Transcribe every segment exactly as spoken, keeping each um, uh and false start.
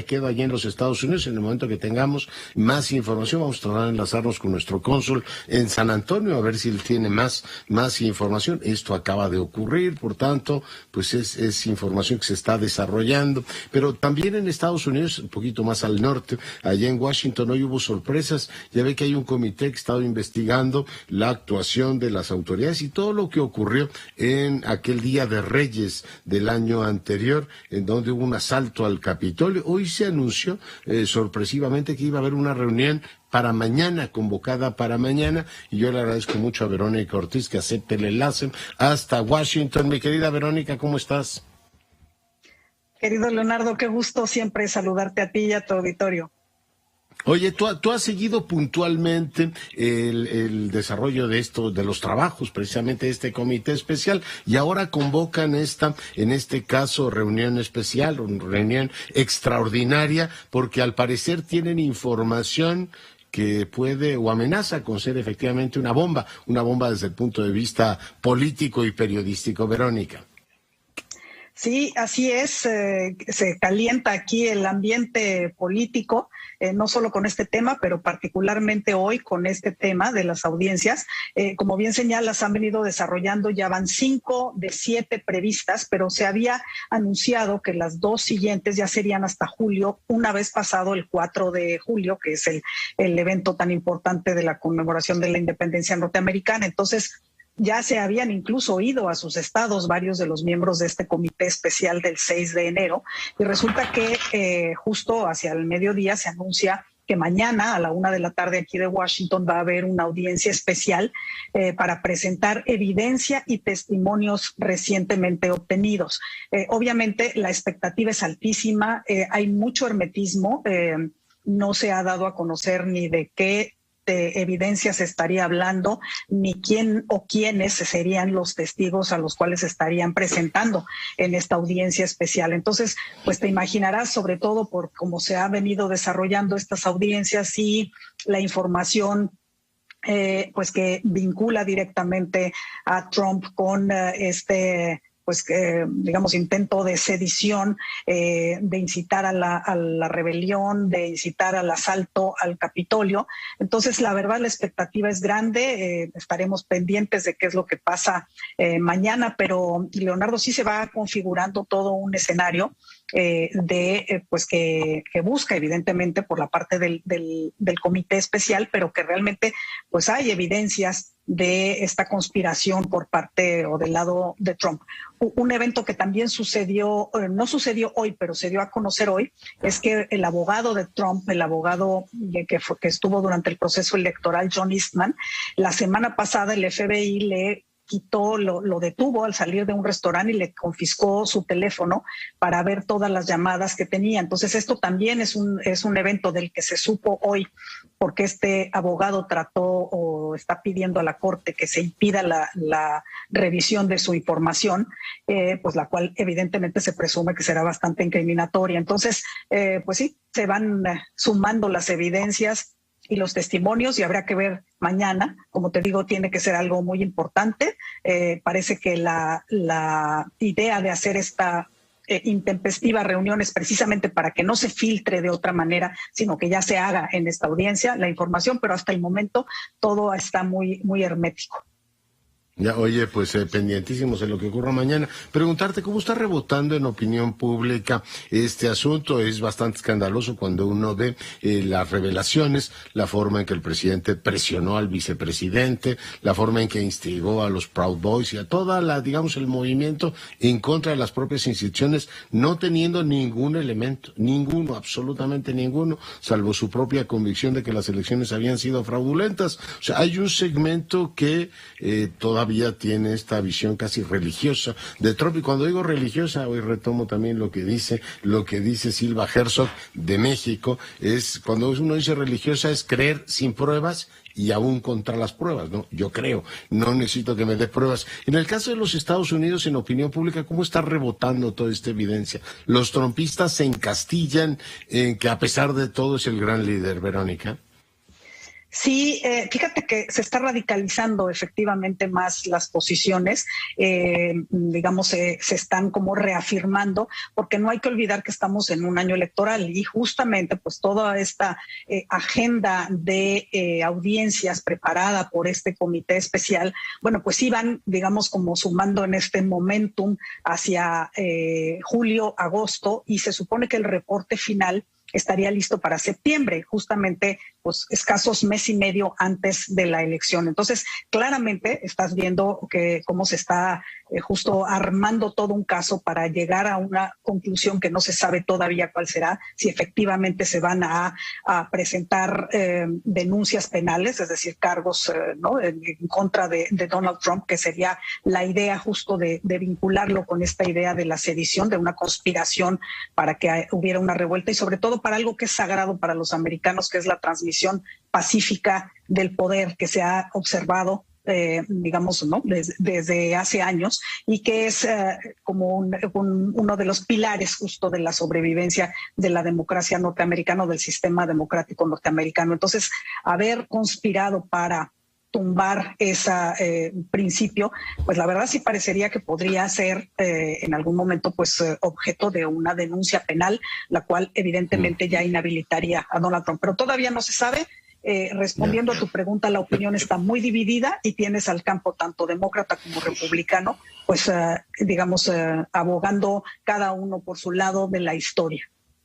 queda allí en los Estados Unidos. En el momento que tengamos más información, vamos a tratar de enlazarnos con nuestro cónsul en San Antonio, a ver si él tiene más, más información. Esto acaba de ocurrir, por tanto, pues es, es información que se está desarrollando. Pero también en Estados Unidos, un poquito más al norte, allá en Washington, hoy hubo sorpresas. Ya ve que hay un comité que ha estado investigando la actuación de las autoridades y todo lo que ocurrió en aquel Día de Reyes del año anterior, en donde hubo un asalto al Capitolio. Hoy se anunció eh, sorpresivamente que iba a haber una reunión para mañana, convocada para mañana, y yo le agradezco mucho a Verónica Ortiz que acepte el enlace hasta Washington. Mi querida Verónica, ¿cómo estás? Querido Leonardo, qué gusto siempre saludarte a ti y a tu auditorio. Oye, tú, tú has seguido puntualmente el, el desarrollo de esto, de los trabajos precisamente de este comité especial, y ahora convocan esta, en este caso, reunión especial, reunión extraordinaria, porque al parecer tienen información que puede o amenaza con ser efectivamente una bomba, una bomba desde el punto de vista político y periodístico. Verónica. Sí, así es, eh, se calienta aquí el ambiente político, eh, no solo con este tema, pero particularmente hoy con este tema de las audiencias. Eh, como bien señalas, han venido desarrollando, ya van cinco de siete previstas, pero se había anunciado que las dos siguientes ya serían hasta julio, una vez pasado el cuatro de julio, que es el, el evento tan importante de la conmemoración de la independencia norteamericana. Entonces, ya se habían incluso ido a sus estados varios de los miembros de este comité especial del seis de enero, y resulta que eh, justo hacia el mediodía se anuncia que mañana a la una de la tarde aquí de Washington va a haber una audiencia especial eh, para presentar evidencia y testimonios recientemente obtenidos. Eh, obviamente la expectativa es altísima, eh, hay mucho hermetismo, eh, no se ha dado a conocer ni de qué de evidencia se estaría hablando, ni quién o quiénes serían los testigos a los cuales estarían presentando en esta audiencia especial. Entonces, pues te imaginarás, sobre todo por cómo se han venido desarrollando estas audiencias y la información eh, pues que vincula directamente a Trump con uh, este pues eh, digamos intento de sedición, eh, de incitar a la, a la rebelión, de incitar al asalto al Capitolio. Entonces, la verdad, la expectativa es grande, eh, estaremos pendientes de qué es lo que pasa eh, mañana, pero Leonardo, sí se va configurando todo un escenario eh, de eh, pues que, que busca evidentemente por la parte del, del, del comité especial, pero que realmente pues hay evidencias de esta conspiración por parte o del lado de Trump. Un evento que también sucedió, no sucedió hoy, pero se dio a conocer hoy, es que el abogado de Trump, el abogado que, fue, que estuvo durante el proceso electoral, John Eastman, la semana pasada el F B I le quitó, lo, lo detuvo al salir de un restaurante y le confiscó su teléfono para ver todas las llamadas que tenía. Entonces esto también es un, es un evento del que se supo hoy, porque este abogado trató o está pidiendo a la Corte que se impida la, la revisión de su información, eh, pues la cual evidentemente se presume que será bastante incriminatoria. Entonces, eh, pues sí, se van sumando las evidencias y los testimonios, y habrá que ver mañana. Como te digo, tiene que ser algo muy importante. Eh, parece que la, la idea de hacer esta eh, intempestiva reunión es precisamente para que no se filtre de otra manera, sino que ya se haga en esta audiencia la información, pero hasta el momento todo está muy, muy hermético. Ya, oye, pues eh, pendientísimos de lo que ocurra mañana. Preguntarte cómo está rebotando en opinión pública este asunto. Es bastante escandaloso cuando uno ve eh, las revelaciones, la forma en que el presidente presionó al vicepresidente, la forma en que instigó a los Proud Boys y a toda la, digamos, el movimiento en contra de las propias instituciones, no teniendo ningún elemento, ninguno, absolutamente ninguno, salvo su propia convicción de que las elecciones habían sido fraudulentas. O sea, hay un segmento que eh, todavía tiene esta visión casi religiosa de Trump, y cuando digo religiosa, hoy retomo también lo que dice, lo que dice Silva Herzog de México, es cuando uno dice religiosa es creer sin pruebas y aún contra las pruebas, ¿no? Yo creo, no necesito que me dé pruebas. En el caso de los Estados Unidos, en opinión pública, ¿cómo está rebotando toda esta evidencia? Los trumpistas se encastillan en que a pesar de todo es el gran líder, Verónica. Sí, eh, fíjate que se está radicalizando efectivamente más las posiciones, eh, digamos, eh, se están como reafirmando, porque no hay que olvidar que estamos en un año electoral y justamente pues toda esta eh, agenda de eh, audiencias preparada por este comité especial, bueno, pues iban, digamos, como sumando en este momentum hacia eh, julio, agosto, y se supone que el reporte final estaría listo para septiembre, justamente pues escasos mes y medio antes de la elección. Entonces, claramente estás viendo que cómo se está eh, justo armando todo un caso para llegar a una conclusión que no se sabe todavía cuál será, si efectivamente se van a, a presentar eh, denuncias penales, es decir, cargos eh, ¿no? en, en contra de, de Donald Trump, que sería la idea justo de, de vincularlo con esta idea de la sedición, de una conspiración para que hubiera una revuelta y sobre todo para algo que es sagrado para los americanos, que es la transmisión pacífica del poder que se ha observado, eh, digamos, ¿no? Desde, desde hace años y que es eh, como un, un, uno de los pilares justo de la sobrevivencia de la democracia norteamericana, del sistema democrático norteamericano. Entonces, haber conspirado para tumbar ese eh, principio, pues la verdad sí parecería que podría ser eh, en algún momento pues eh, objeto de una denuncia penal, la cual evidentemente ya inhabilitaría a Donald Trump. Pero todavía no se sabe. Eh, respondiendo a tu pregunta, la opinión está muy dividida y tienes al campo tanto demócrata como republicano, pues eh, digamos eh, abogando cada uno por su lado de la historia.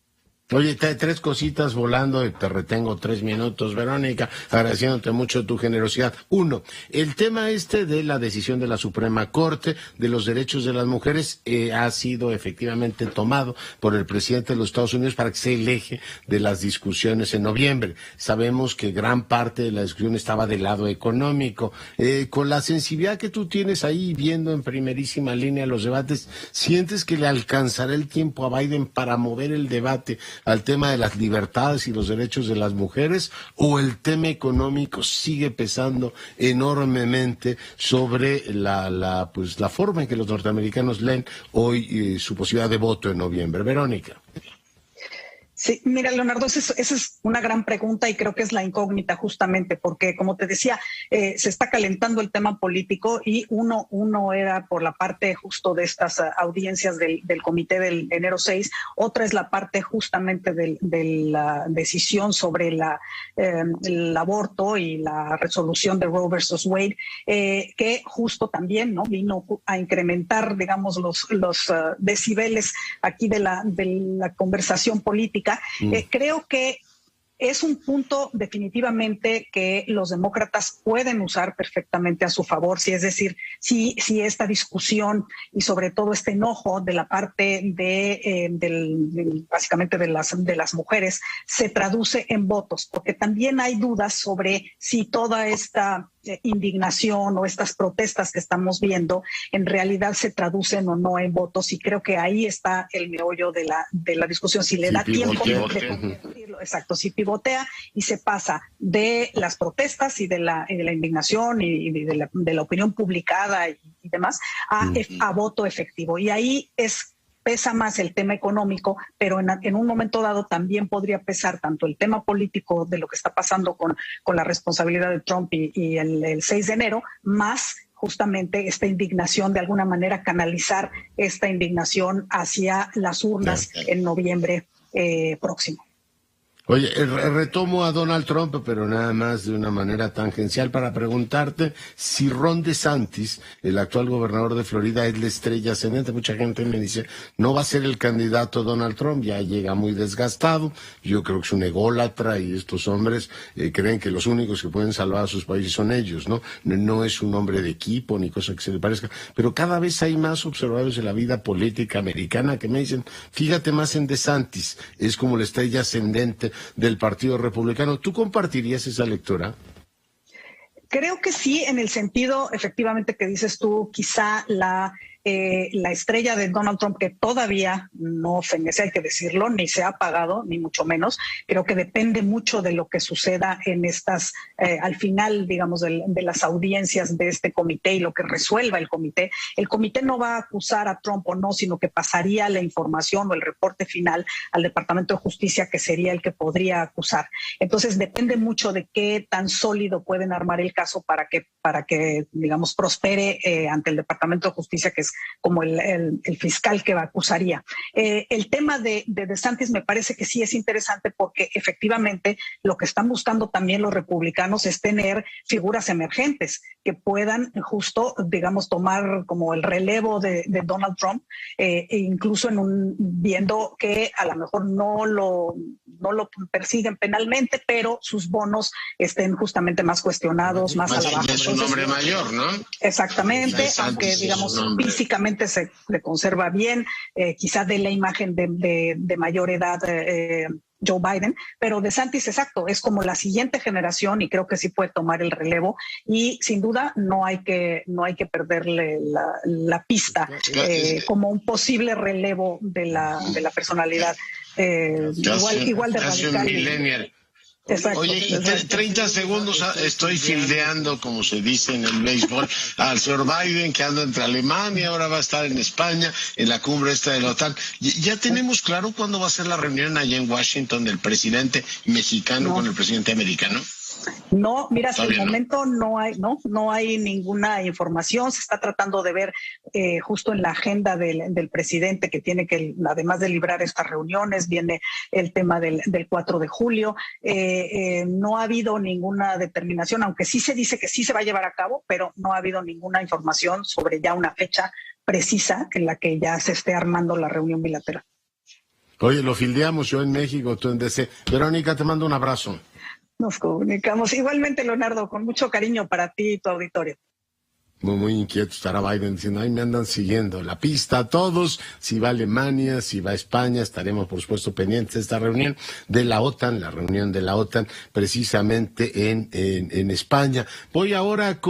Oye, trae tres cositas volando y te retengo tres minutos, Verónica, agradeciéndote mucho tu generosidad. Uno, el tema este de la decisión de la Suprema Corte de los derechos de las mujeres eh, ha sido efectivamente tomado por el presidente de los Estados Unidos para que sea el eje de las discusiones en noviembre. Sabemos que gran parte de la discusión estaba del lado económico. Eh, con la sensibilidad que tú tienes ahí viendo en primerísima línea los debates, ¿sientes que le alcanzará el tiempo a Biden para mover el debate al tema de las libertades y los derechos de las mujeres, o el tema económico sigue pesando enormemente sobre la, la, pues, la forma en que los norteamericanos leen hoy eh, su posibilidad de voto en noviembre? Verónica. Sí, mira, Leonardo, esa es, esa es una gran pregunta y creo que es la incógnita justamente porque, como te decía, eh, se está calentando el tema político y uno, uno era por la parte justo de estas uh, audiencias del, del comité del enero seis, otra es la parte justamente del, de la decisión sobre la, eh, el aborto y la resolución de Roe versus Wade, eh, que justo también no vino a incrementar, digamos, los, los uh, decibeles aquí de la, de la conversación política. Mm. Eh, creo que es un punto definitivamente que los demócratas pueden usar perfectamente a su favor, si es decir, si, si esta discusión y sobre todo este enojo de la parte de, eh, del, del, básicamente de las, de las mujeres se traduce en votos, porque también hay dudas sobre si toda esta eh, indignación o estas protestas que estamos viendo en realidad se traducen o no en votos, y creo que ahí está el meollo de la, de la discusión, si le sí, da pivotea, tiempo de convertirlo, exacto, si pivotea y se pasa de las protestas y de la, y de la indignación y de la, de la opinión publicada y, y demás a, uh-huh. a voto efectivo. Y ahí es pesa más el tema económico, pero en, en un momento dado también podría pesar tanto el tema político de lo que está pasando con, con la responsabilidad de Trump y, y el, el seis de enero, más justamente esta indignación, de alguna manera canalizar esta indignación hacia las urnas claro, claro. en noviembre eh, próximo. Oye, retomo a Donald Trump, pero nada más de una manera tangencial para preguntarte si Ron DeSantis, el actual gobernador de Florida, es la estrella ascendente. Mucha gente me dice, no va a ser el candidato Donald Trump, ya llega muy desgastado, yo creo que es un ególatra y estos hombres eh, creen que los únicos que pueden salvar a sus países son ellos, ¿no? No es un hombre de equipo ni cosa que se le parezca, pero cada vez hay más observadores de la vida política americana que me dicen, fíjate más en DeSantis, es como la estrella ascendente del Partido Republicano. ¿Tú compartirías esa lectura? Creo que sí, en el sentido efectivamente que dices tú, quizá la eh, la estrella de Donald Trump, que todavía no fenece, hay que decirlo, ni se ha apagado, ni mucho menos. Creo que depende mucho de lo que suceda en estas, eh, al final, digamos, de, de las audiencias de este comité y lo que resuelva el comité. El comité no va a acusar a Trump o no, sino que pasaría la información o el reporte final al Departamento de Justicia, que sería el que podría acusar. Entonces, depende mucho de qué tan sólido pueden armar el caso para que, para que digamos, prospere eh, ante el Departamento de Justicia, que es como el, el, el fiscal que acusaría. Eh, el tema de, de DeSantis me parece que sí es interesante porque efectivamente lo que están buscando también los republicanos es tener figuras emergentes que puedan justo, digamos, tomar como el relevo de, de Donald Trump, eh, e incluso en un, viendo que a lo mejor no lo, no lo persiguen penalmente, pero sus bonos estén justamente más cuestionados, más a la baja. Es un hombre mayor, ¿no? Exactamente, DeSantis, aunque digamos físicamente se le conserva bien, eh, quizás de la imagen de, de, de mayor edad eh, Joe Biden, pero DeSantis, exacto, es como la siguiente generación y creo que sí puede tomar el relevo y sin duda no hay que no hay que perderle la, la pista eh, como un posible relevo de la de la personalidad eh, igual igual de radical. Exacto. Oye, y treinta segundos estoy fildeando, como se dice en el béisbol, al señor Biden, que anda entre Alemania, ahora va a estar en España, en la cumbre esta de la OTAN. ¿Ya tenemos claro cuándo va a ser la reunión allá en Washington del presidente mexicano no. con el presidente americano? No, mira, hasta el momento no. no hay, no, no hay ninguna información. Se está tratando de ver eh, justo en la agenda del, del presidente que tiene que, además de librar estas reuniones, viene el tema del, del cuatro de julio. Eh, eh, no ha habido ninguna determinación, aunque sí se dice que sí se va a llevar a cabo, pero no ha habido ninguna información sobre ya una fecha precisa en la que ya se esté armando la reunión bilateral. Oye, lo fildeamos yo en México, tú en D C. Verónica, te mando un abrazo. Nos comunicamos. Igualmente, Leonardo, con mucho cariño para ti y tu auditorio. Muy, muy inquieto estará Biden diciendo, ay, me andan siguiendo la pista a todos. Si va a Alemania, si va a España, estaremos, por supuesto, pendientes de esta reunión de la OTAN, la reunión de la OTAN, precisamente en, en, en España. Voy ahora con